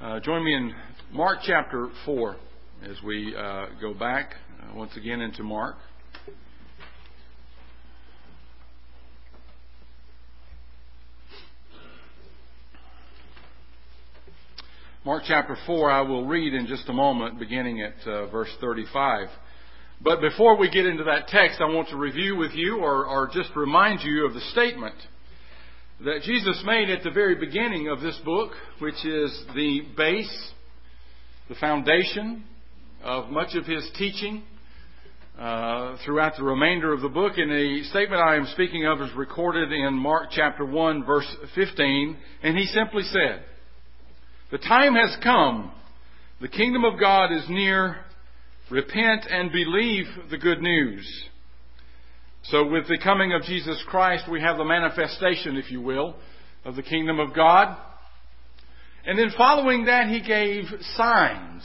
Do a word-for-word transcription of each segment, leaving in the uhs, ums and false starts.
Uh, join me in Mark chapter four as we uh, go back uh, once again into Mark. Mark chapter four, I will read in just a moment, beginning at uh, verse thirty-five. But before we get into that text, I want to review with you or, or just remind you of the statement that Jesus made at the very beginning of this book, which is the base, the foundation of much of his teaching uh, throughout the remainder of the book. And the statement I am speaking of is recorded in Mark chapter one, verse fifteen. And he simply said, "The time has come. The kingdom of God is near. Repent and believe the good news." So with the coming of Jesus Christ, we have the manifestation, if you will, of the kingdom of God. And then following that, he gave signs.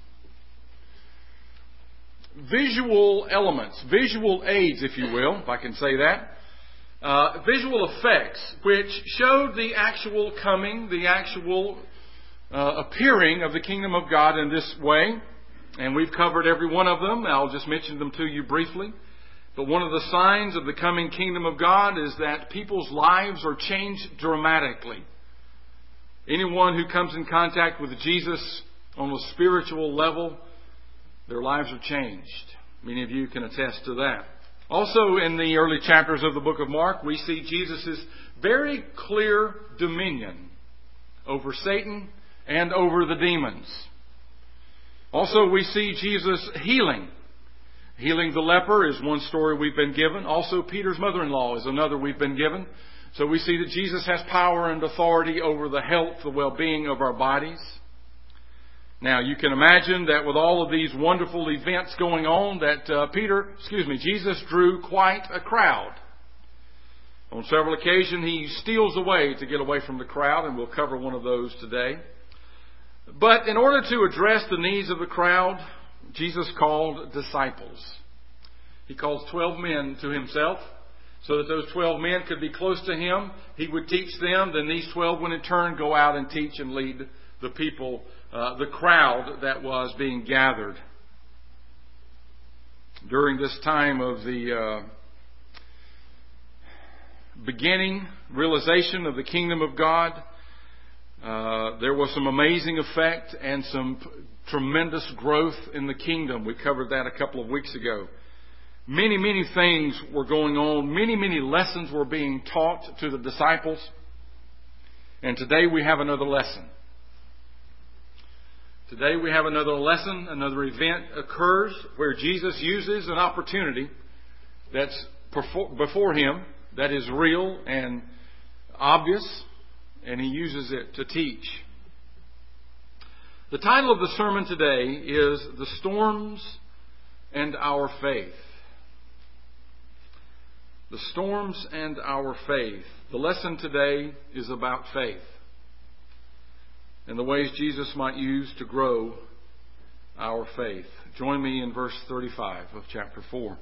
Visual elements, visual aids, if you will, if I can say that. Uh, visual effects, which showed the actual coming, the actual uh, appearing of the kingdom of God in this way. And we've covered every one of them. I'll just mention them to you briefly. But one of the signs of the coming kingdom of God is that people's lives are changed dramatically. Anyone who comes in contact with Jesus on a spiritual level, their lives are changed. Many of you can attest to that. Also, in the early chapters of the book of Mark, we see Jesus' very clear dominion over Satan and over the demons. Also, we see Jesus healing. Healing the leper is one story we've been given. Also, Peter's mother-in-law is another we've been given. So we see that Jesus has power and authority over the health, the well-being of our bodies. Now, you can imagine that with all of these wonderful events going on, that uh, Peter, excuse me, Jesus drew quite a crowd. On several occasions, he steals away to get away from the crowd, and we'll cover one of those today. But in order to address the needs of the crowd, Jesus called disciples. He calls twelve men to himself so that those twelve men could be close to him. He would teach them. Then these twelve would in turn go out and teach and lead the people, uh, the crowd that was being gathered. During this time of the uh, beginning realization of the kingdom of God, uh, there was some amazing effect and some tremendous growth in the kingdom. We covered that a couple of weeks ago. Many, many things were going on. Many, many lessons were being taught to the disciples. And today we have another lesson. Today we have another lesson. Another event occurs where Jesus uses an opportunity that's before him, that is real and obvious, and he uses it to teach. The title of the sermon today is The Storms and Our Faith. The Storms and Our Faith. The lesson today is about faith and the ways Jesus might use to grow our faith. Join me in verse thirty-five of chapter four.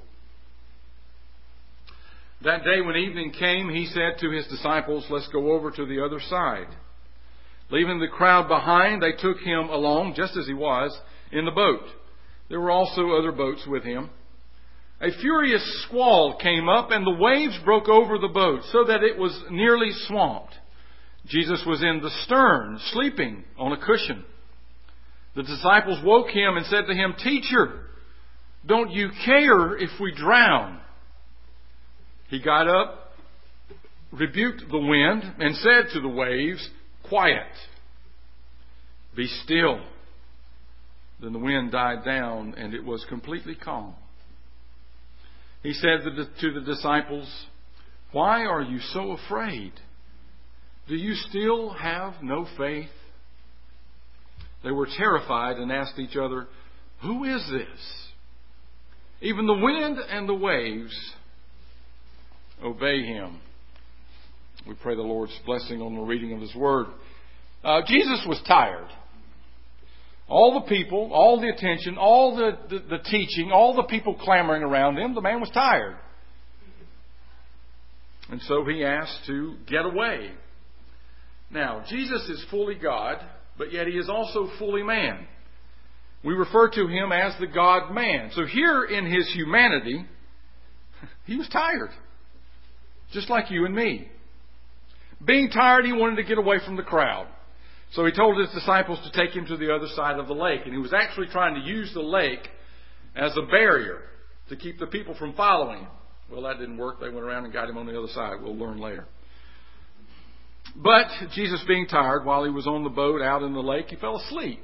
"That day when evening came, he said to his disciples, 'Let's go over to the other side.' Leaving the crowd behind, they took him along, just as he was, in the boat. There were also other boats with him. A furious squall came up, and the waves broke over the boat, so that it was nearly swamped. Jesus was in the stern, sleeping on a cushion. The disciples woke him and said to him, 'Teacher, don't you care if we drown?' He got up, rebuked the wind, and said to the waves, 'Quiet, be still.' Then the wind died down, and it was completely calm. He said to the disciples, 'Why are you so afraid? Do you still have no faith?' They were terrified and asked each other, 'Who is this? Even the wind and the waves obey him.'" We pray the Lord's blessing on the reading of His Word. Uh, Jesus was tired. All the people, all the attention, all the, the, the teaching, all the people clamoring around him, the man was tired. And so he asked to get away. Now, Jesus is fully God but yet He is also fully man. We refer to Him as the God-man. So here in His humanity, He was tired. Just like you and me. Being tired, He wanted to get away from the crowd. So He told His disciples to take Him to the other side of the lake. And He was actually trying to use the lake as a barrier to keep the people from following Him. Well, that didn't work. They went around and got Him on the other side. We'll learn later. But Jesus, being tired, while He was on the boat out in the lake, He fell asleep.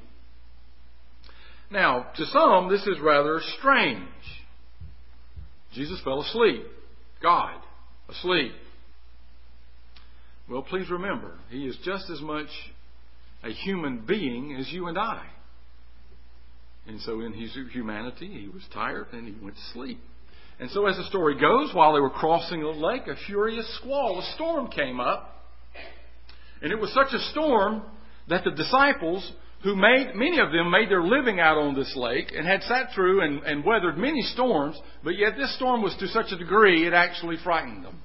Now, to some, this is rather strange. Jesus fell asleep. God, asleep. Well, please remember, He is just as much a human being as you and I. And so in His humanity, He was tired and He went to sleep. And so as the story goes, while they were crossing the lake, a furious squall, a storm came up. And it was such a storm that the disciples, who made, many of them made their living out on this lake and had sat through and, and weathered many storms, but yet this storm was to such a degree it actually frightened them.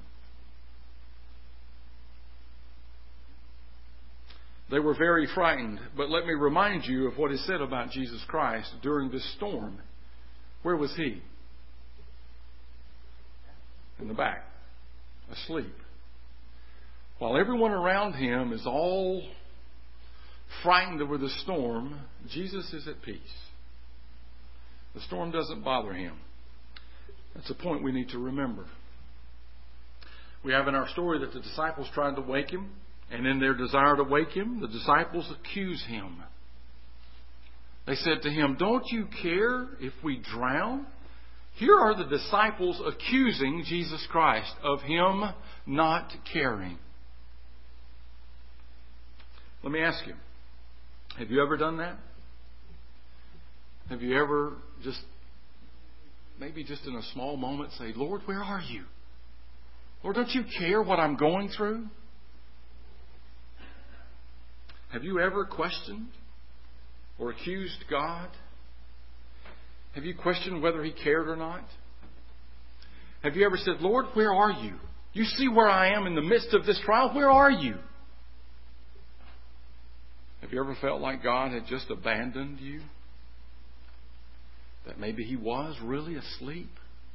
They were very frightened. But let me remind you of what is said about Jesus Christ during this storm. Where was He? In the back, asleep. While everyone around Him is all frightened over the storm, Jesus is at peace. The storm doesn't bother Him. That's a point we need to remember. We have in our story that the disciples tried to wake Him, and in their desire to wake Him, the disciples accuse Him. They said to Him, "Don't you care if we drown?" Here are the disciples accusing Jesus Christ of Him not caring. Let me ask you, have you ever done that? Have you ever just, maybe just in a small moment, say, "Lord, where are you? Lord, don't you care what I'm going through?" Have you ever questioned or accused God? Have you questioned whether He cared or not? Have you ever said, "Lord, where are you? You see where I am in the midst of this trial. Where are you?" Have you ever felt like God had just abandoned you? That maybe He was really asleep?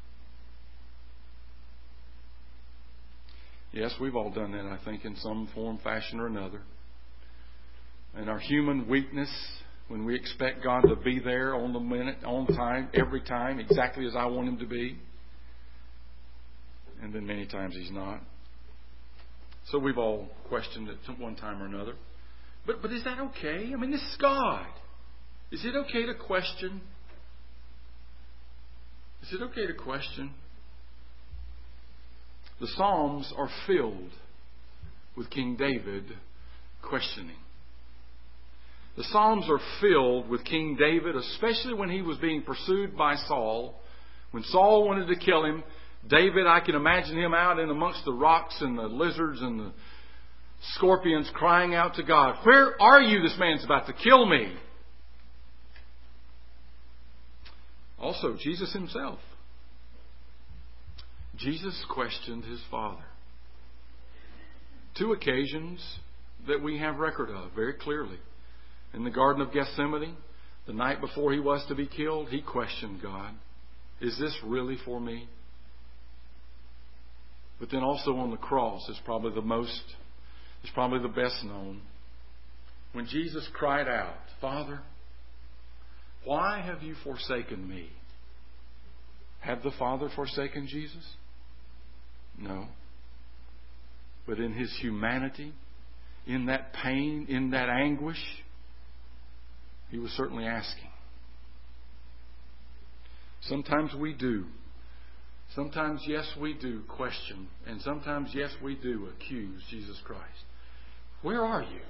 Yes, we've all done that, I think, in some form, fashion, or another. And our human weakness, when we expect God to be there on the minute, on time, every time, exactly as I want Him to be. And then many times He's not. So we've all questioned it at one time or another. But but is that okay? I mean, this is God. Is it okay to question? Is it okay to question? The Psalms are filled with King David questioning. The Psalms are filled with King David, especially when he was being pursued by Saul. When Saul wanted to kill him, David, I can imagine him out in amongst the rocks and the lizards and the scorpions crying out to God, "Where are you? This man's about to kill me." Also, Jesus Himself. Jesus questioned His Father. Two occasions that we have record of very clearly. In the Garden of Gethsemane, the night before He was to be killed, He questioned God. Is this really for me? But then also on the cross is probably the most, is probably the best known. When Jesus cried out, "Father, why have you forsaken me?" Had the Father forsaken Jesus? No. But in His humanity, in that pain, in that anguish, He was certainly asking. Sometimes we do. Sometimes, yes, we do question. And sometimes, yes, we do accuse Jesus Christ. Where are you?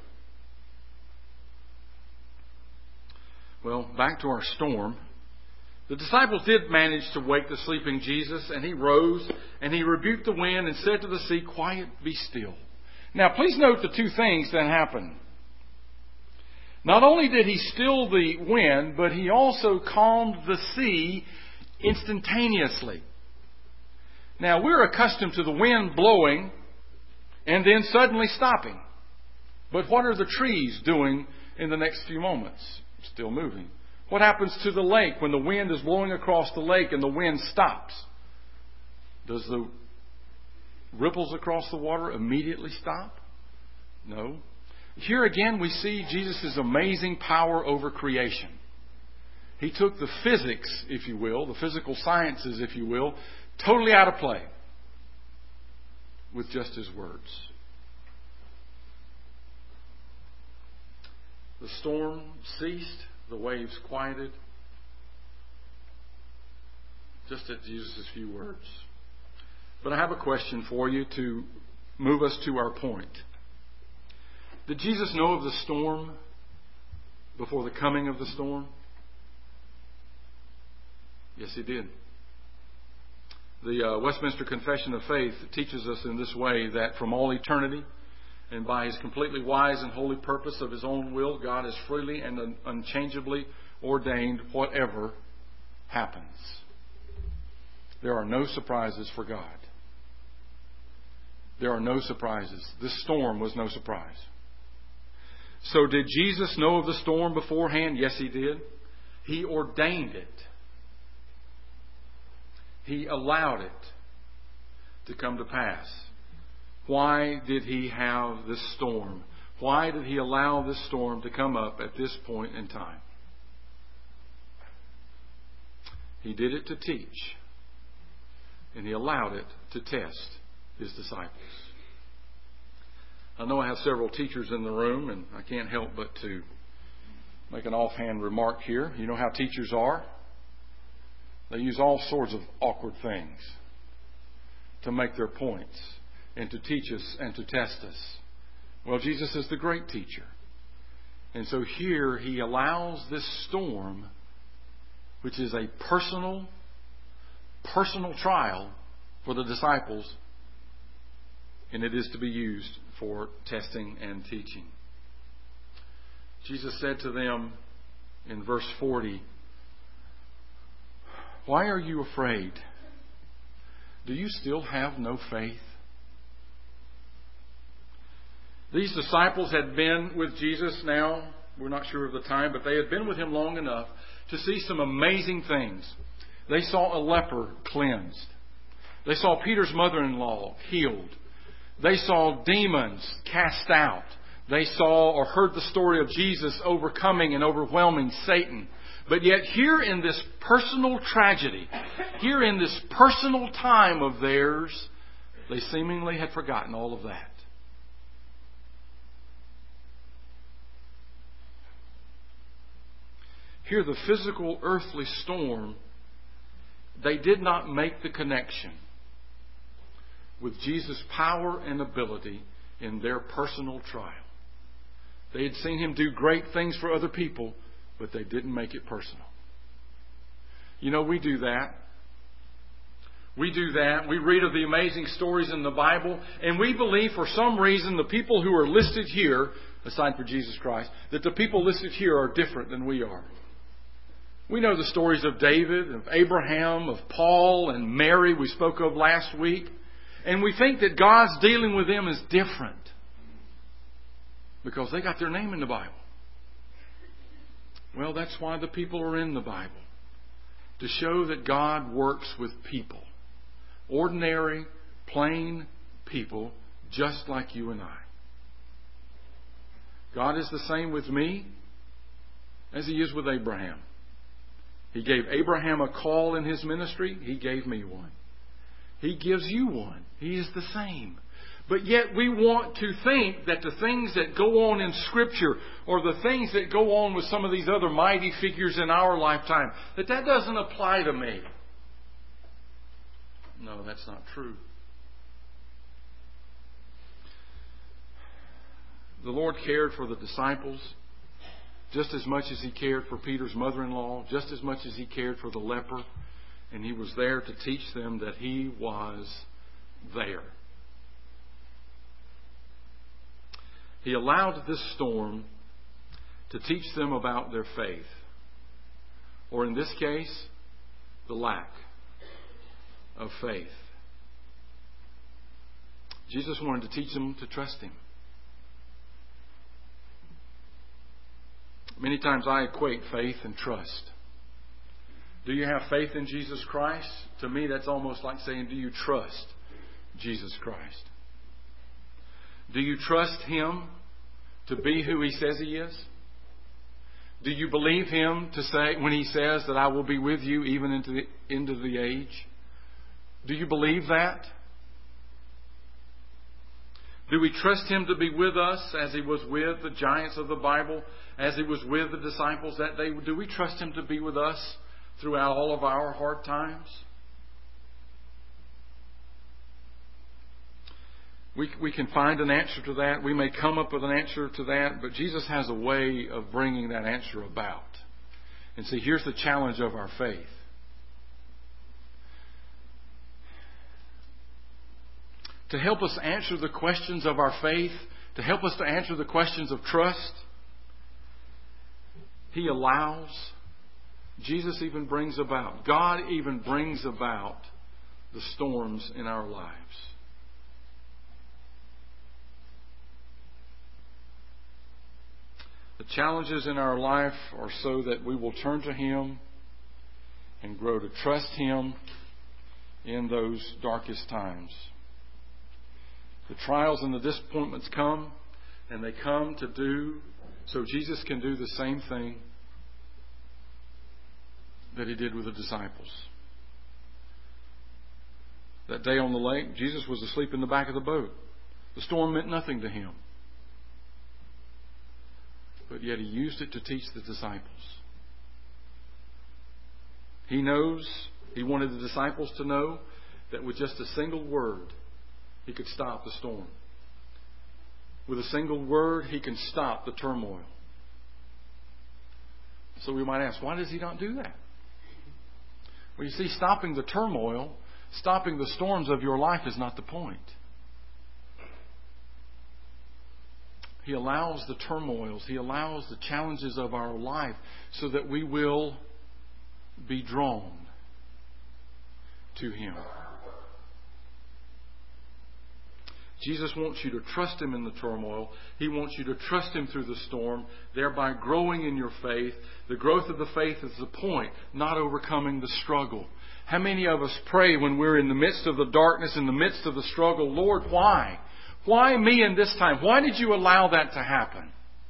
Well, back to our storm. The disciples did manage to wake the sleeping Jesus, and He rose and He rebuked the wind and said to the sea, "Quiet, be still." Now, please note the two things that happened. Not only did He still the wind, but He also calmed the sea instantaneously. Now, we're accustomed to the wind blowing and then suddenly stopping. But what are the trees doing in the next few moments? Still moving. What happens to the lake when the wind is blowing across the lake and the wind stops? Does the ripples across the water immediately stop? No. Here again we see Jesus' amazing power over creation. He took the physics, if you will, the physical sciences, if you will, totally out of play with just His words. The storm ceased, the waves quieted, just at Jesus' few words. But I have a question for you to move us to our point. Did Jesus know of the storm before the coming of the storm? Yes, He did. The uh, Westminster Confession of Faith teaches us in this way that from all eternity and by His completely wise and holy purpose of His own will, God has freely and un- unchangeably ordained whatever happens. There are no surprises for God. There are no surprises. This storm was no surprise. So did Jesus know of the storm beforehand? Yes, He did. He ordained it. He allowed it to come to pass. Why did He have this storm? Why did He allow this storm to come up at this point in time? He did it to teach. And He allowed it to test His disciples. I know I have several teachers in the room, and I can't help but to make an offhand remark here. You know how teachers are? They use all sorts of awkward things to make their points and to teach us and to test us. Well, Jesus is the great teacher. And so here He allows this storm, which is a personal, personal trial for the disciples, and it is to be used for testing and teaching. Jesus said to them in verse forty, "Why are you afraid? Do you still have no faith?" These disciples had been with Jesus now, we're not sure of the time, but they had been with Him long enough to see some amazing things. They saw a leper cleansed. They saw Peter's mother-in-law healed. They saw demons cast out. They saw or heard the story of Jesus overcoming and overwhelming Satan. But yet here in this personal tragedy, here in this personal time of theirs, they seemingly had forgotten all of that. Here, the physical earthly storm, they did not make the connection with Jesus' power and ability in their personal trial. They had seen Him do great things for other people, but they didn't make it personal. You know, we do that. We do that. We read of the amazing stories in the Bible, and we believe for some reason the people who are listed here, aside from Jesus Christ, that the people listed here are different than we are. We know the stories of David, of Abraham, of Paul and Mary we spoke of last week. And we think that God's dealing with them is different because they got their name in the Bible. Well, that's why the people are in the Bible. To show that God works with people. Ordinary, plain people just like you and I. God is the same with me as He is with Abraham. He gave Abraham a call in his ministry. He gave me one. He gives you one. He is the same. But yet we want to think that the things that go on in Scripture or the things that go on with some of these other mighty figures in our lifetime, that that doesn't apply to me. No, that's not true. The Lord cared for the disciples just as much as He cared for Peter's mother-in-law, just as much as He cared for the leper. And He was there to teach them that He was there. He allowed this storm to teach them about their faith. Or in this case, the lack of faith. Jesus wanted to teach them to trust Him. Many times I equate faith and trust. Do you have faith in Jesus Christ? To me, that's almost like saying, do you trust Jesus Christ? Do you trust Him to be who He says He is? Do you believe Him to say when He says that I will be with you even into the end of the age? Do you believe that? Do we trust Him to be with us as He was with the giants of the Bible, as He was with the disciples that day? Do we trust Him to be with us throughout all of our hard times? We, we can find an answer to that. We may come up with an answer to that, but Jesus has a way of bringing that answer about. And see, here's the challenge of our faith. To help us answer the questions of our faith, to help us to answer the questions of trust, He allows, Jesus even brings about, God even brings about the storms in our lives. The challenges in our life are so that we will turn to Him and grow to trust Him in those darkest times. The trials and the disappointments come, and they come to do so Jesus can do the same thing that He did with the disciples. That day on the lake, Jesus was asleep in the back of the boat. The storm meant nothing to Him. But yet He used it to teach the disciples. He knows, He wanted the disciples to know that with just a single word, He could stop the storm. With a single word, He can stop the turmoil. So we might ask, why does He not do that? Well, you see, stopping the turmoil, stopping the storms of your life is not the point. He allows the turmoils, He allows the challenges of our life so that we will be drawn to Him. Jesus wants you to trust Him in the turmoil. He wants you to trust Him through the storm, thereby growing in your faith. The growth of the faith is the point, not overcoming the struggle. How many of us pray when we're in the midst of the darkness, in the midst of the struggle, Lord, why? Why me in this time? Why did you allow that to happen?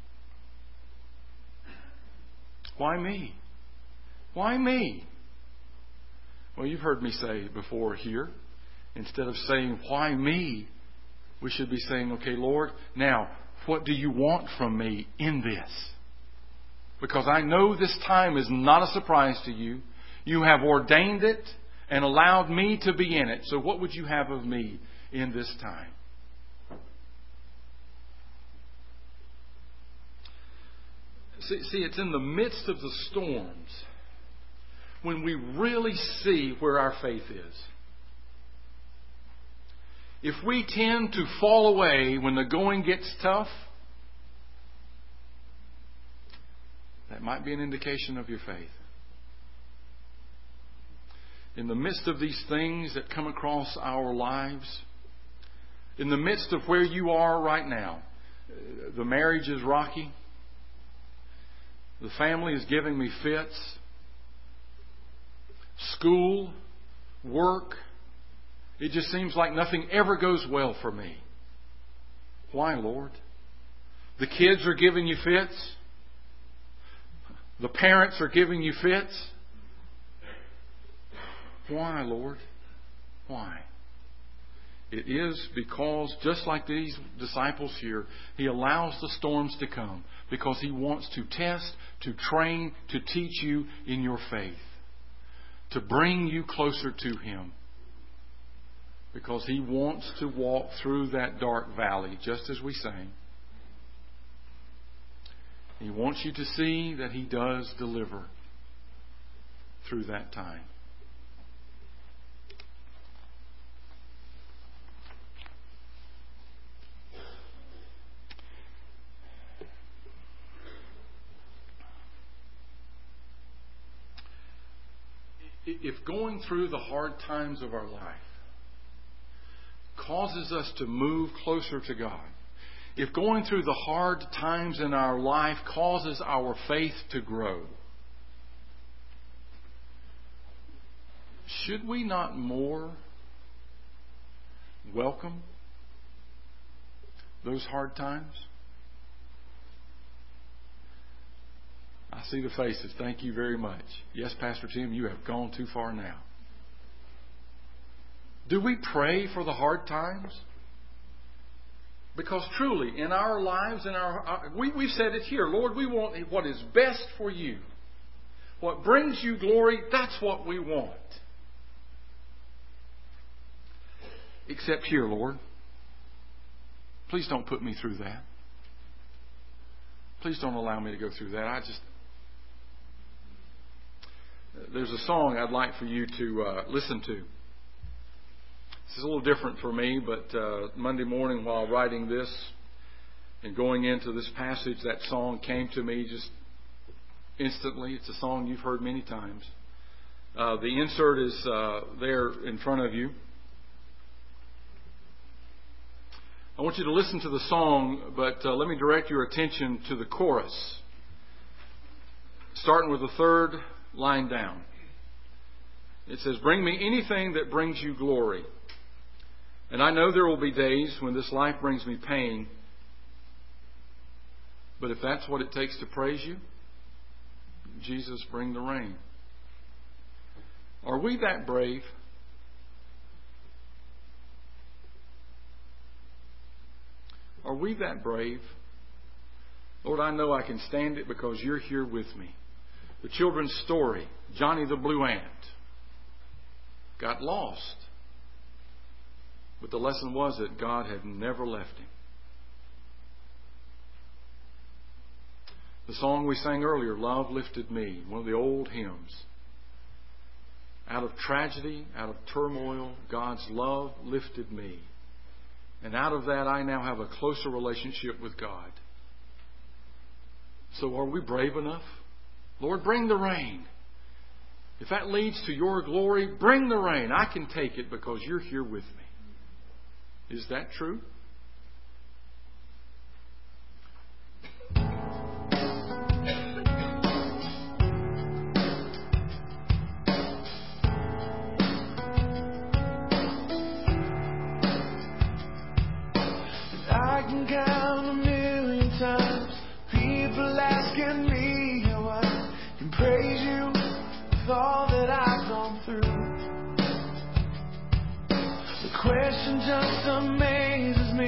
Why me? Why me? Well, you've heard me say before here, instead of saying, why me? We should be saying, okay, Lord, now, what do you want from me in this? Because I know this time is not a surprise to you. You have ordained it and allowed me to be in it. So what would you have of me in this time? See, see, it's in the midst of the storms when we really see where our faith is. If we tend to fall away when the going gets tough, that might be an indication of your faith. In the midst of these things that come across our lives, in the midst of where you are right now, the marriage is rocky, the family is giving me fits, school, work, it just seems like nothing ever goes well for me. Why, Lord? The kids are giving you fits. The parents are giving you fits. Why, Lord? Why? It is because, just like these disciples here, He allows the storms to come because He wants to test, to train, to teach you in your faith, to bring you closer to Him. Because He wants to walk through that dark valley, just as we sang. He wants you to see that He does deliver through that time. If going through the hard times of our life causes us to move closer to God, if going through the hard times in our life causes our faith to grow, should we not more welcome those hard times? I see the faces. Thank you very much. Yes, Pastor Tim, you have gone too far now. Do we pray for the hard times? Because truly, in our lives, in our we, we've said it here, Lord, we want what is best for you. What brings you glory, that's what we want. Except here, Lord. Please don't put me through that. Please don't allow me to go through that. I just... There's a song I'd like for you to uh, listen to. This is a little different for me, but uh, Monday morning while writing this and going into this passage, that song came to me just instantly. It's a song you've heard many times. Uh, the insert is uh, there in front of you. I want you to listen to the song, but uh, let me direct your attention to the chorus, starting with the third line down. It says, "Bring me anything that brings you glory. And I know there will be days when this life brings me pain. But if that's what it takes to praise you, Jesus, bring the rain." Are we that brave? Are we that brave? Lord, I know I can stand it because you're here with me. The children's story, Johnny the Blue Ant, got lost. But the lesson was that God had never left him. The song we sang earlier, "Love Lifted Me," one of the old hymns. Out of tragedy, out of turmoil, God's love lifted me. And out of that, I now have a closer relationship with God. So are we brave enough? Lord, bring the rain. If that leads to your glory, bring the rain. I can take it because you're here with me. Is that true? I can count a million times people asking me how I can praise you with all that I've gone through. The question just amazes me.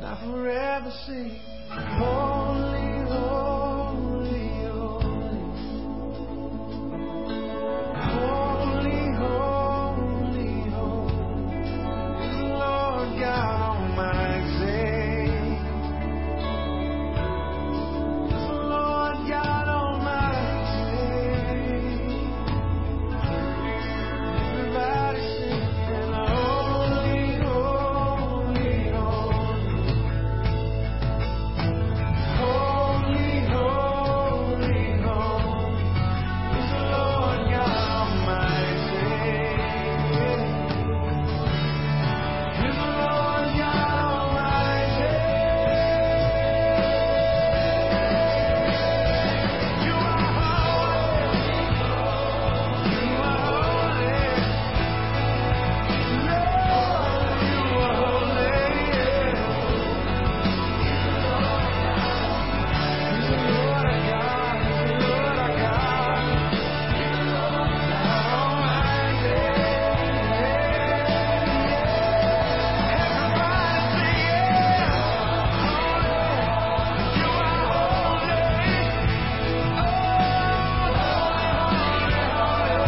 I forever sing, holy, holy, holy. Holy, holy, holy is the Lord God Almighty. Is the Lord God Almighty. Everybody singing, holy, holy, holy. Holy, holy, holy is the Lord God Almighty. Is the Lord God Almighty. You are holy. You are holy. Lord, you are holy. He's the Lord our God. He's the Lord our God. Almighty. Everybody sing, yeah. Holy. You are holy. Oh, holy, holy,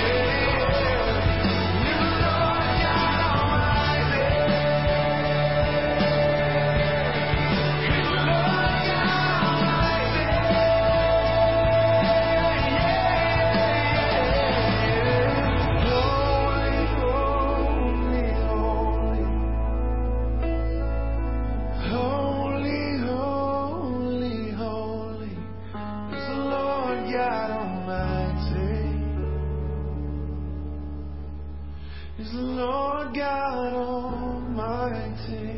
holy. You Lord God Almighty. He's the Lord God Almighty. Holy, holy, holy, holy is the Lord God Almighty. Is the Lord God Almighty.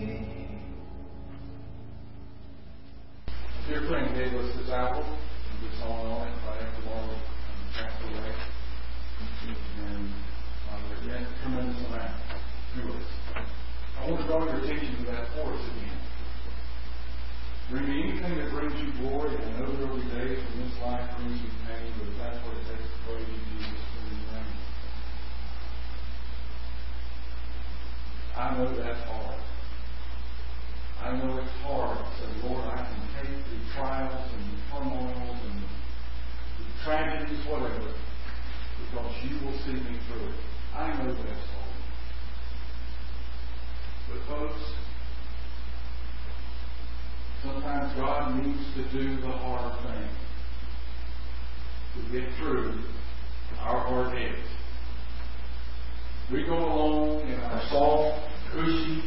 Dear friend gave us this album, this song on it, right after Laura um, passed away. And uh, it meant a tremendous amount to us. I want to draw your attention to that chorus again. Bring me anything that brings you glory. I know there will be days when this life brings you pain, but if that's what it takes to praise you, Jesus, when you reign. I know that's hard. I know it's hard to say, Lord, I can take the trials and the turmoils and the, the tragedies, whatever, because you will see me through it. I know that's hard. But folks, sometimes God needs to do the hard thing to get through our hard heads. We go along in our soft, cushy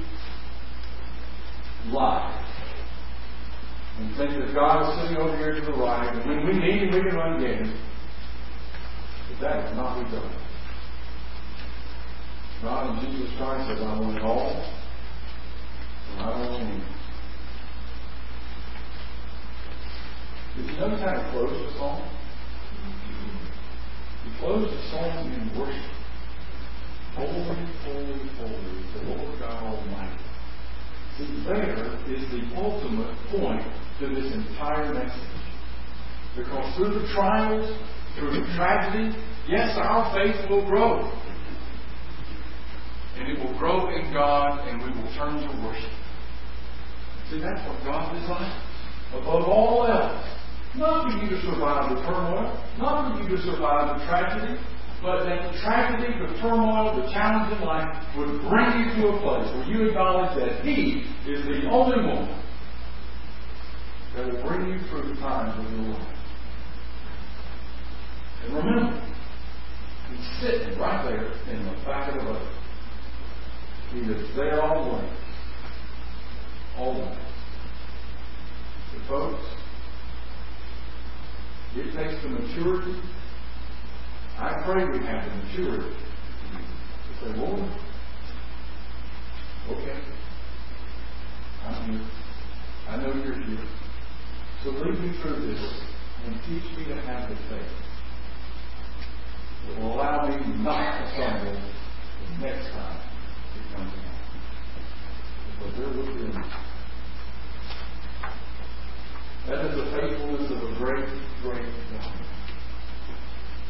life and think that God is sitting over here to the right, and when we need Him, we can run get Him. But that is not who God is. God in Jesus Christ says, I want it all, and I don't want Him. Did you notice how He closed the song? He closed the song in worship. Holy, holy, holy is the Lord God Almighty. See, there is the ultimate point to this entire message. Because through the trials, through the tragedy, yes, our faith will grow. And it will grow in God, and we will turn to worship. See, that's what God desires. Above all else. Not for you to survive the turmoil, not for you to survive the tragedy, but that the tragedy, the turmoil, the challenge in life would bring you to a place where you acknowledge that He is the only one that will bring you through the times of your life. And remember, He's sitting right there in the back of the boat. He is there always. Always. But folks, it takes the maturity. I pray we have the maturity to say, Lord, okay, I'm here. I know you're here. So lead me through this and teach me to have the faith that will allow me not to stumble the next time it comes.